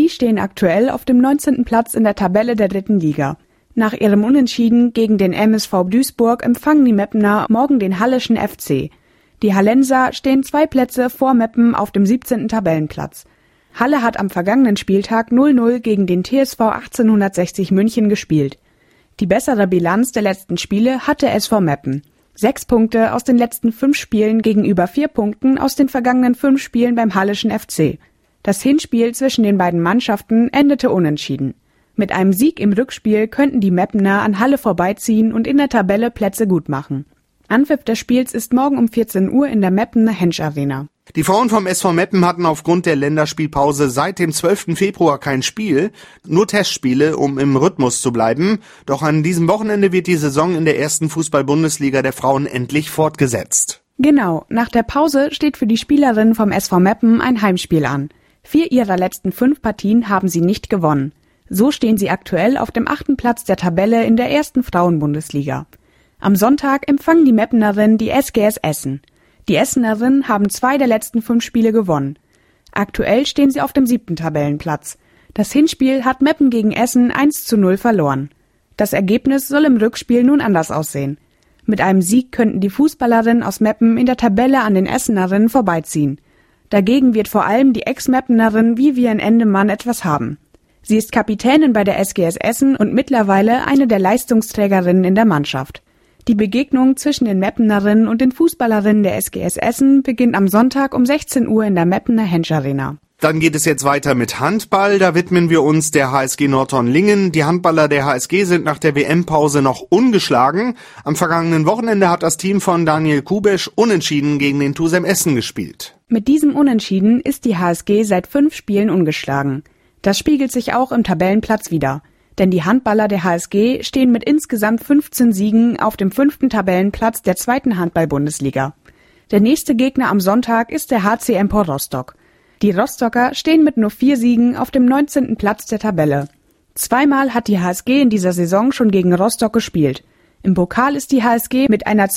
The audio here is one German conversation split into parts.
Sie stehen aktuell auf dem 19. Platz in der Tabelle der 3. Liga. Nach ihrem Unentschieden gegen den MSV Duisburg empfangen die Meppener morgen den Halleschen FC. Die Hallenser stehen 2 Plätze vor Meppen auf dem 17. Tabellenplatz. Halle hat am vergangenen Spieltag 0-0 gegen den TSV 1860 München gespielt. Die bessere Bilanz der letzten Spiele hatte SV Meppen. 6 Punkte aus den letzten 5 Spielen gegenüber 4 Punkten aus den vergangenen 5 Spielen beim Halleschen FC. Das Hinspiel zwischen den beiden Mannschaften endete unentschieden. Mit einem Sieg im Rückspiel könnten die Meppener an Halle vorbeiziehen und in der Tabelle Plätze gut machen. Anpfiff des Spiels ist morgen um 14 Uhr in der Meppener Hensch Arena. Die Frauen vom SV Meppen hatten aufgrund der Länderspielpause seit dem 12. Februar kein Spiel, nur Testspiele, um im Rhythmus zu bleiben. Doch an diesem Wochenende wird die Saison in der 1. Fußball-Bundesliga der Frauen endlich fortgesetzt. Genau, nach der Pause steht für die Spielerinnen vom SV Meppen ein Heimspiel an. 4 ihrer letzten 5 Partien haben sie nicht gewonnen. So stehen sie aktuell auf dem 8. Platz der Tabelle in der 1. Frauenbundesliga. Am Sonntag empfangen die Meppenerinnen die SGS Essen. Die Essenerinnen haben 2 der letzten 5 Spiele gewonnen. Aktuell stehen sie auf dem 7. Tabellenplatz. Das Hinspiel hat Meppen gegen Essen 1:0 verloren. Das Ergebnis soll im Rückspiel nun anders aussehen. Mit einem Sieg könnten die Fußballerinnen aus Meppen in der Tabelle an den Essenerinnen vorbeiziehen. Dagegen wird vor allem die Ex-Meppenerin Vivian Endemann etwas haben. Sie ist Kapitänin bei der SGS Essen und mittlerweile eine der Leistungsträgerinnen in der Mannschaft. Die Begegnung zwischen den Meppenerinnen und den Fußballerinnen der SGS Essen beginnt am Sonntag um 16 Uhr in der Meppener Hensch Arena. Dann geht es jetzt weiter mit Handball. Da widmen wir uns der HSG Nordhorn-Lingen. Die Handballer der HSG sind nach der WM-Pause noch ungeschlagen. Am vergangenen Wochenende hat das Team von Daniel Kubesch unentschieden gegen den TuSem Essen gespielt. Mit diesem Unentschieden ist die HSG seit 5 Spielen ungeschlagen. Das spiegelt sich auch im Tabellenplatz wider. Denn die Handballer der HSG stehen mit insgesamt 15 Siegen auf dem 5. Tabellenplatz der 2. Handball-Bundesliga. Der nächste Gegner am Sonntag ist der HC Empor Rostock. Die Rostocker stehen mit nur 4 Siegen auf dem 19. Platz der Tabelle. 2-mal hat die HSG in dieser Saison schon gegen Rostock gespielt. Im Pokal ist die HSG mit einer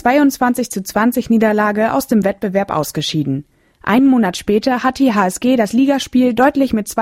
22:20 Niederlage aus dem Wettbewerb ausgeschieden. Einen Monat später hat die HSG das Ligaspiel deutlich mit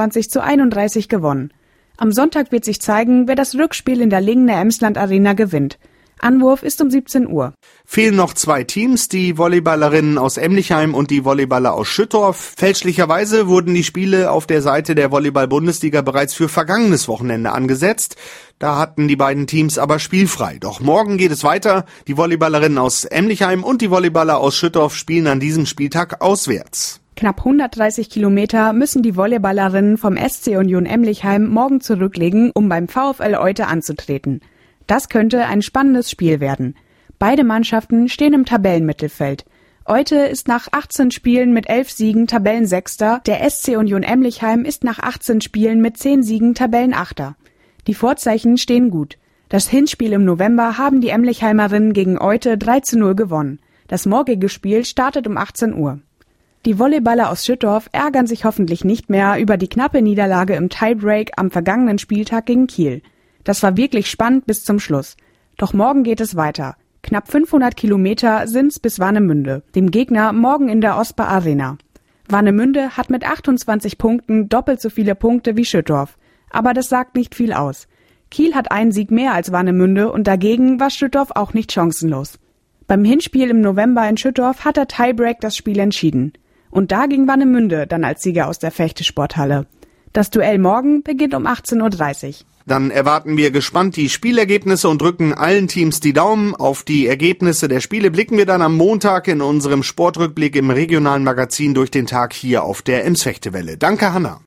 22:31 gewonnen. Am Sonntag wird sich zeigen, wer das Rückspiel in der Lingener Emsland Arena gewinnt. Anwurf ist um 17 Uhr. Fehlen noch 2 Teams, die Volleyballerinnen aus Emlichheim und die Volleyballer aus Schüttorf. Fälschlicherweise wurden die Spiele auf der Seite der Volleyball-Bundesliga bereits für vergangenes Wochenende angesetzt. Da hatten die beiden Teams aber spielfrei. Doch morgen geht es weiter. Die Volleyballerinnen aus Emlichheim und die Volleyballer aus Schüttorf spielen an diesem Spieltag auswärts. Knapp 130 Kilometer müssen die Volleyballerinnen vom SC Union Emlichheim morgen zurücklegen, um beim VfL Eute anzutreten. Das könnte ein spannendes Spiel werden. Beide Mannschaften stehen im Tabellenmittelfeld. Eute ist nach 18 Spielen mit 11 Siegen Tabellensechster, der SC Union Emlichheim ist nach 18 Spielen mit 10 Siegen Tabellenachter. Die Vorzeichen stehen gut. Das Hinspiel im November haben die Emlichheimerinnen gegen Eute 3:0 gewonnen. Das morgige Spiel startet um 18 Uhr. Die Volleyballer aus Schüttorf ärgern sich hoffentlich nicht mehr über die knappe Niederlage im Tiebreak am vergangenen Spieltag gegen Kiel. Das war wirklich spannend bis zum Schluss. Doch morgen geht es weiter. Knapp 500 Kilometer sind's bis Warnemünde, dem Gegner morgen in der Ospa Arena. Warnemünde hat mit 28 Punkten doppelt so viele Punkte wie Schüttorf. Aber das sagt nicht viel aus. Kiel hat einen Sieg mehr als Warnemünde und dagegen war Schüttorf auch nicht chancenlos. Beim Hinspiel im November in Schüttorf hat der Tiebreak das Spiel entschieden. Und da ging Warnemünde dann als Sieger aus der Fechtesporthalle. Das Duell morgen beginnt um 18:30 Uhr. Dann erwarten wir gespannt die Spielergebnisse und drücken allen Teams die Daumen. Auf die Ergebnisse der Spiele blicken wir dann am Montag in unserem Sportrückblick im regionalen Magazin durch den Tag hier auf der Ems Fechtewelle. Danke, Hanna.